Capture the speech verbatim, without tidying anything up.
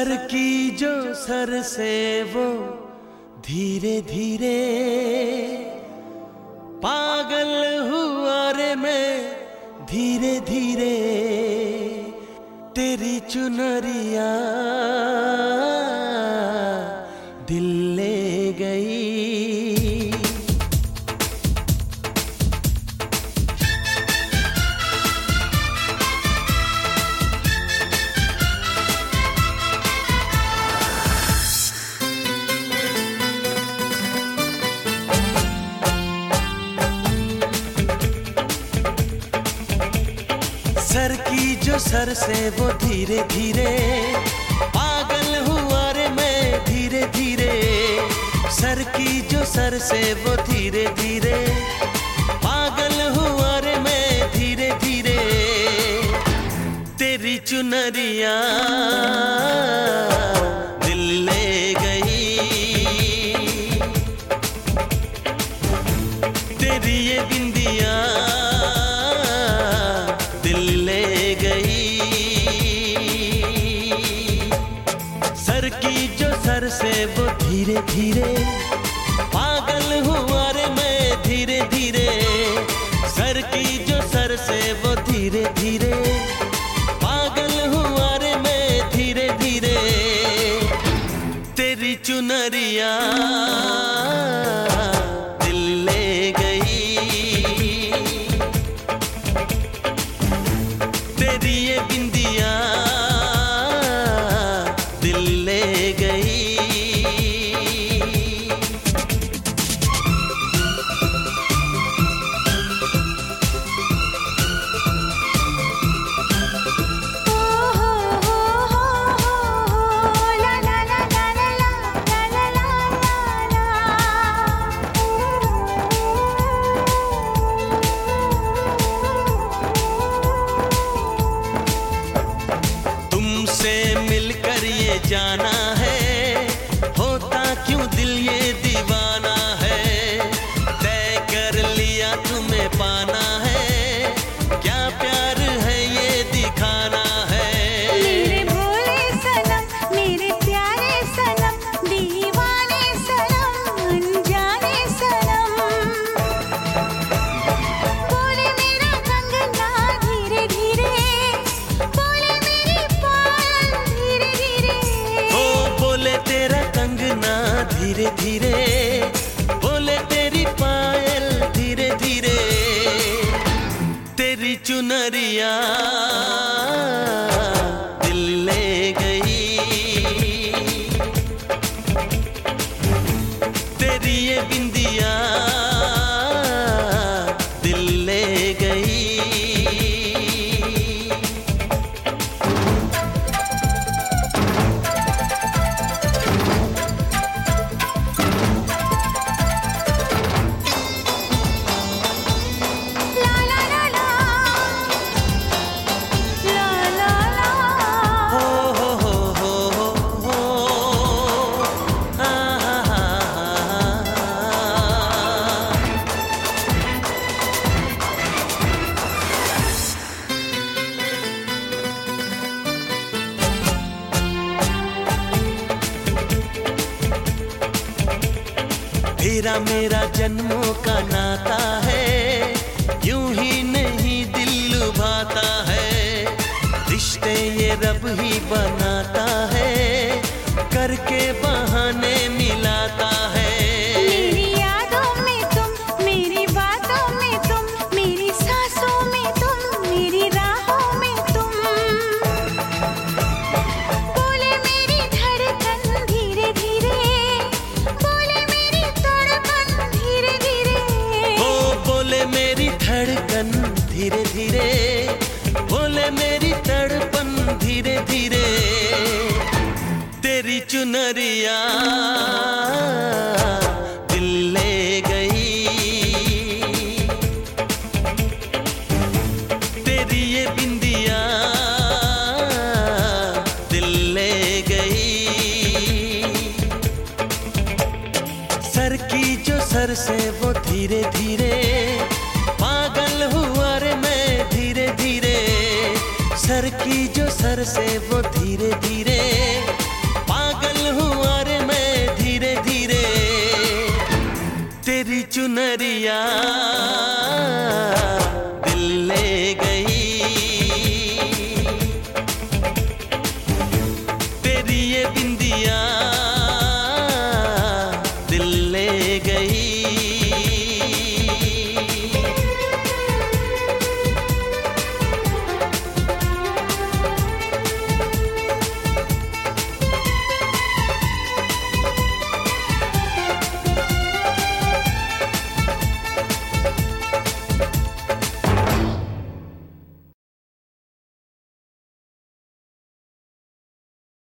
Sir की जो sir से वो धीरे धीरे पागल हुआ रे मैं धीरे धीरे तेरी चुनरिया दिल ले गई। सर की जो सर से वो धीरे धीरे पागल हुआ रे मैं धीरे धीरे। सर की जो सर से वो धीरे धीरे पागल हुआ रे मैं धीरे धीरे तेरी चुनरिया दिल ले गई। तेरी ये बिंदिया सर से वो धीरे धीरे पागल हुआ रे मैं धीरे धीरे। सर की जो सर से वो धीरे धीरे पागल हुआ रे मैं धीरे धीरे तेरी चुनरिया दिल ले गई। तेरी ये बिंदिया दिल ले गई। मिलकर ये जाना है होता क्यों दिल ये दीवाना है। तय कर लिया तुम्हें पाना है क्या प्यार है ये दिखाना है। मेरे भोले सनम मेरे प्यारे सनम दीवाने सनम अनजाने सनम। बोले मेरा कंगना धीरे धीरे बोले मेरी पायल धीरे धीरे। ओ बोले तेरा कंगना धीरे धीरे बोले तेरी पायल धीरे धीरे तेरी चुनरिया दिल ले गई। तेरी ये बिंदिया दिल ले गई। तेरा मेरा जन्मों का नाता है यूं ही नहीं दिल लुभाता है। रिश्ते ये रब ही बनाता है करके बहाने मिलाता है। मेरी यादों में तुम मेरी बातों में तुम मेरी सांसों में तुम मेरी राहों में तुम। बोले मेरी धड़कन धीरे धीरे बोले मेरी तड़पन धीरे धीरे। ओ बोले मेरी धड़कन धीरे धीरे बोले मेरी तड़पन धीरे धीरे तेरी चुनरिया दिल ले गई। तेरी ये बिंदिया दिल ले गई। सर की जो सर से वो धीरे धीरे पागल हुआ रे मैं धीरे धीरे। सर की जो सर से वो धीरे धीरे तेरी चुनरिया दिल ले गई, तेरी ये बिंदिया